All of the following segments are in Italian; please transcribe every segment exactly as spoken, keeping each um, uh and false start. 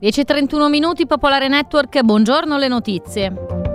dieci e trentuno minuti, Popolare Network, buongiorno, le notizie.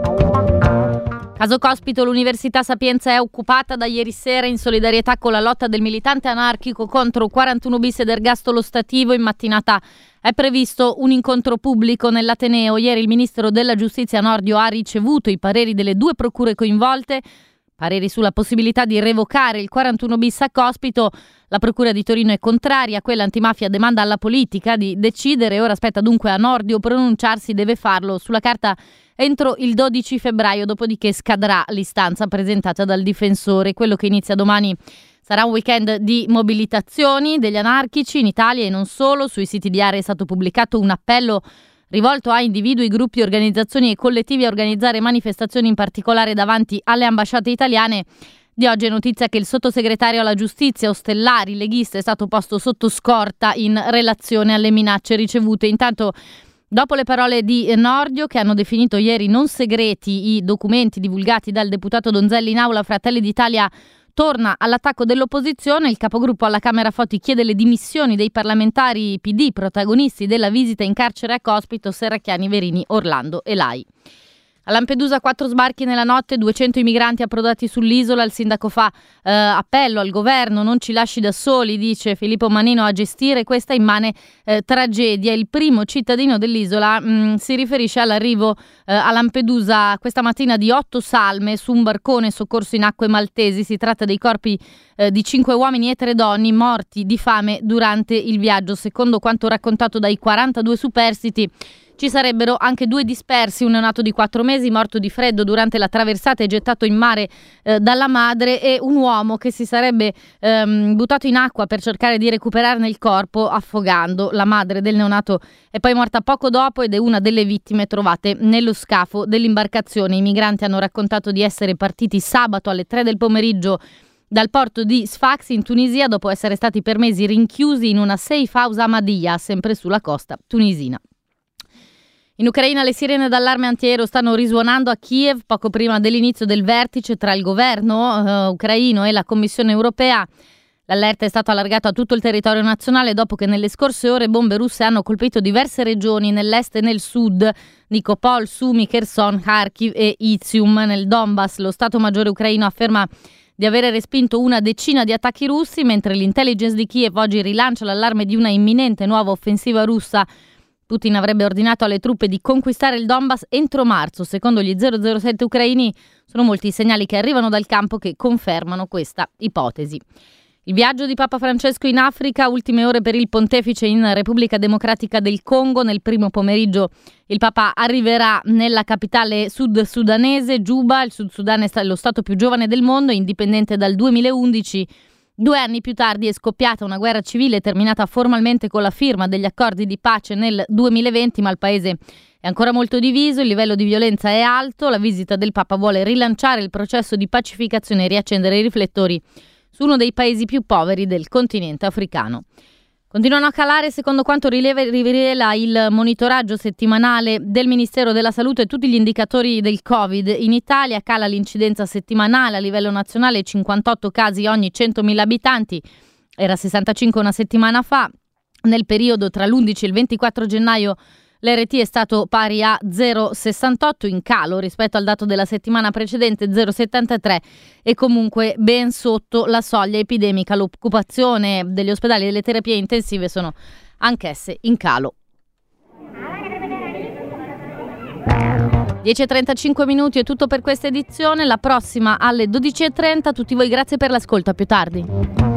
Caso Cospito, l'Università Sapienza è occupata da ieri sera in solidarietà con la lotta del militante anarchico contro quarantuno bis ed ergastolo stativo. In mattinata è previsto un incontro pubblico nell'Ateneo. Ieri il ministro della Giustizia Nordio ha ricevuto i pareri delle due procure coinvolte, pareri sulla possibilità di revocare il quarantuno bis a Cospito. La procura di Torino è contraria, quella antimafia demanda alla politica di decidere. Ora spetta dunque a Nordio pronunciarsi, deve farlo sulla carta entro il dodici febbraio, dopodiché scadrà l'istanza presentata dal difensore. Quello che inizia domani sarà un weekend di mobilitazioni degli anarchici in Italia e non solo. Sui siti di Area è stato pubblicato un appello rivolto a individui, gruppi, organizzazioni e collettivi a organizzare manifestazioni, in particolare davanti alle ambasciate italiane. Di oggi è notizia che il sottosegretario alla giustizia Ostellari, leghista, è stato posto sotto scorta in relazione alle minacce ricevute. Intanto, dopo le parole di Nordio, che hanno definito ieri non segreti i documenti divulgati dal deputato Donzelli in aula, Fratelli d'Italia torna all'attacco dell'opposizione. Il capogruppo alla Camera Foti chiede le dimissioni dei parlamentari P D protagonisti della visita in carcere a Cospito: Serracchiani, Verini, Orlando e Lai. A Lampedusa quattro sbarchi nella notte, duecento i migranti approdati sull'isola. Il sindaco fa eh, appello al governo: non ci lasci da soli, dice Filippo Manino, a gestire questa immane eh, tragedia. Il primo cittadino dell'isola mh, si riferisce all'arrivo eh, a Lampedusa questa mattina di otto salme su un barcone soccorso in acque maltesi. Si tratta dei corpi eh, di cinque uomini e tre donne morti di fame durante il viaggio. Secondo quanto raccontato dai quarantadue superstiti, ci sarebbero anche due dispersi, un neonato di quattro mesi morto di freddo durante la traversata e gettato in mare eh, dalla madre, e un uomo che si sarebbe ehm, buttato in acqua per cercare di recuperarne il corpo affogando. La madre del neonato è poi morta poco dopo ed è una delle vittime trovate nello scafo dell'imbarcazione. I migranti hanno raccontato di essere partiti sabato alle tre del pomeriggio dal porto di Sfax in Tunisia, dopo essere stati per mesi rinchiusi in una safe house a Madia, sempre sulla costa tunisina. In Ucraina le sirene d'allarme antiaereo stanno risuonando a Kiev poco prima dell'inizio del vertice tra il governo uh, ucraino e la Commissione europea. L'allerta è stato allargato a tutto il territorio nazionale dopo che nelle scorse ore bombe russe hanno colpito diverse regioni nell'est e nel sud: Nikopol, Sumy, Kherson, Kharkiv e Izium. Nel Donbass lo Stato Maggiore ucraino afferma di avere respinto una decina di attacchi russi, mentre l'intelligence di Kiev oggi rilancia l'allarme di una imminente nuova offensiva russa. Putin avrebbe ordinato alle truppe di conquistare il Donbass entro marzo. Secondo gli zero zero sette ucraini sono molti i segnali che arrivano dal campo che confermano questa ipotesi. Il viaggio di Papa Francesco in Africa, ultime ore per il pontefice in Repubblica Democratica del Congo. Nel primo pomeriggio il Papa arriverà nella capitale sud-sudanese, Giuba. Il Sud Sudan è lo stato più giovane del mondo, indipendente dal duemilaundici. Due anni più tardi è scoppiata una guerra civile terminata formalmente con la firma degli accordi di pace nel duemilaventi, ma il paese è ancora molto diviso, il livello di violenza è alto. La visita del Papa vuole rilanciare il processo di pacificazione e riaccendere i riflettori su uno dei paesi più poveri del continente africano. Continuano a calare, secondo quanto rileva, rivela il monitoraggio settimanale del Ministero della Salute, tutti gli indicatori del Covid. In Italia cala l'incidenza settimanale a livello nazionale, cinquantotto casi ogni centomila abitanti, era sessantacinque una settimana fa. Nel periodo tra l'undici e il ventiquattro gennaio l'R T è stato pari a zero virgola sessantotto, in calo rispetto al dato della settimana precedente, zero virgola settantatré, e comunque ben sotto la soglia epidemica. L'occupazione degli ospedali e delle terapie intensive sono anch'esse in calo. dieci e trentacinque minuti è tutto per questa edizione, la prossima alle dodici e trenta. Tutti voi grazie per l'ascolto, a più tardi.